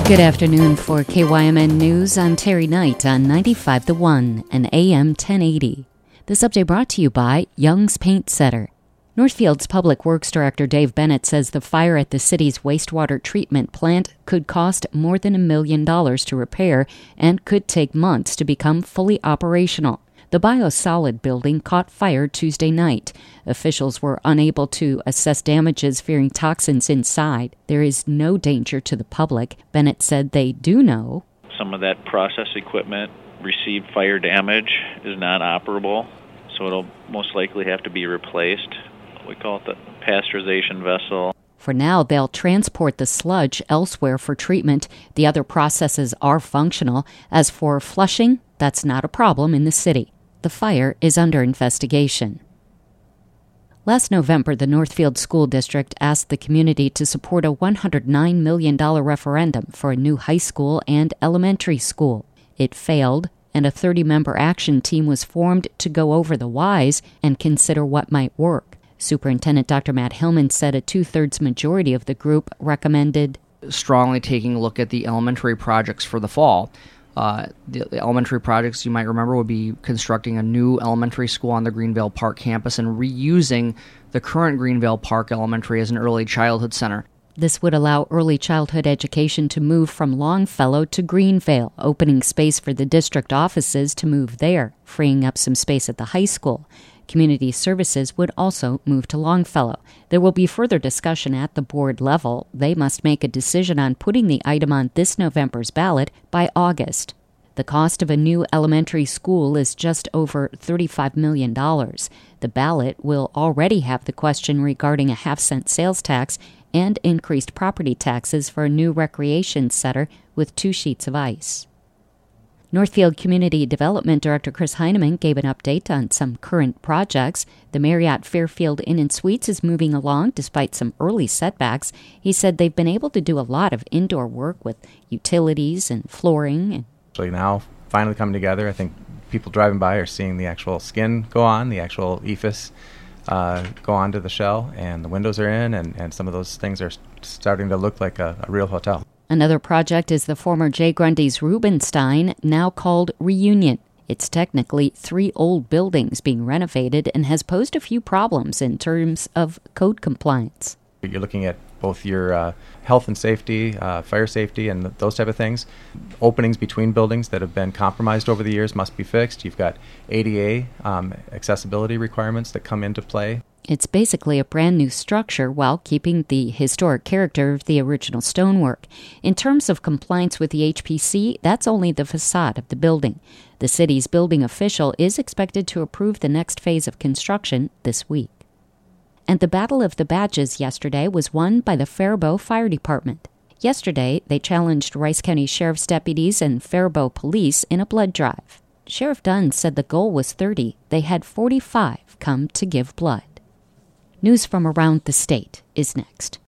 Good afternoon. For KYMN News, I'm Terry Knight on 95 The One and AM 1080. This update brought to you by Young's Paint Setter. Northfield's Public Works Director Dave Bennett says the fire at the city's wastewater treatment plant could cost more than $1 million to repair and could take months to become fully operational. The Biosolid building caught fire Tuesday night. Officials were unable to assess damages, fearing toxins inside. There is no danger to the public. Bennett said they do know some of that process equipment received fire damage, is not operable, so it'll most likely have to be replaced. We call it the pasteurization vessel. For now, they'll transport the sludge elsewhere for treatment. The other processes are functional. As for flushing, that's not a problem in the city. The fire is under investigation. Last November, the Northfield School District asked the community to support a $109 million referendum for a new high school and elementary school. It failed, and a 30-member action team was formed to go over the whys and consider what might work. Superintendent Dr. Matt Hillman said a two-thirds majority of the group recommended strongly taking a look at the elementary projects for the fall. The elementary projects, you might remember, would be constructing a new elementary school on the Greenvale Park campus and reusing the current Greenvale Park Elementary as an early childhood center. This would allow early childhood education to move from Longfellow to Greenvale, opening space for the district offices to move there, freeing up some space at the high school. Community services would also move to Longfellow. There will be further discussion at the board level. They must make a decision on putting the item on this November's ballot by August. The cost of a new elementary school is just over $35 million. The ballot will already have the question regarding a half-cent sales tax and increased property taxes for a new recreation center with 2 sheets of ice. Northfield Community Development Director Chris Heineman gave an update on some current projects. The Marriott Fairfield Inn & Suites is moving along despite some early setbacks. He said they've been able to do a lot of indoor work with utilities and flooring. Actually now finally coming together. I think people driving by are seeing the actual skin go on, the actual ephes go onto the shell, and the windows are in, and some of those things are starting to look like a real hotel. Another project is the former J. Grundy's Rubenstein, now called Reunion. It's technically 3 old buildings being renovated and has posed a few problems in terms of code compliance. You're looking at both your health and safety, fire safety, and those type of things. Openings between buildings that have been compromised over the years must be fixed. You've got ADA accessibility requirements that come into play. It's basically a brand new structure while keeping the historic character of the original stonework. In terms of compliance with the HPC, that's only the facade of the building. The city's building official is expected to approve the next phase of construction this week. And the Battle of the Badges yesterday was won by the Faribault Fire Department. Yesterday, they challenged Rice County Sheriff's deputies and Faribault police in a blood drive. Sheriff Dunn said the goal was 30. They had 45 come to give blood. News from around the state is next.